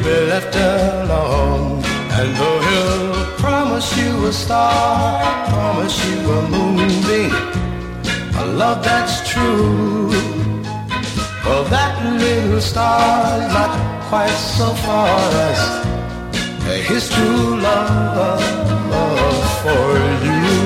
be left alone. And though he'll promise you a star, promise you a moonbeam, a love that's true, well, that little star's not quite so far as his true love for you.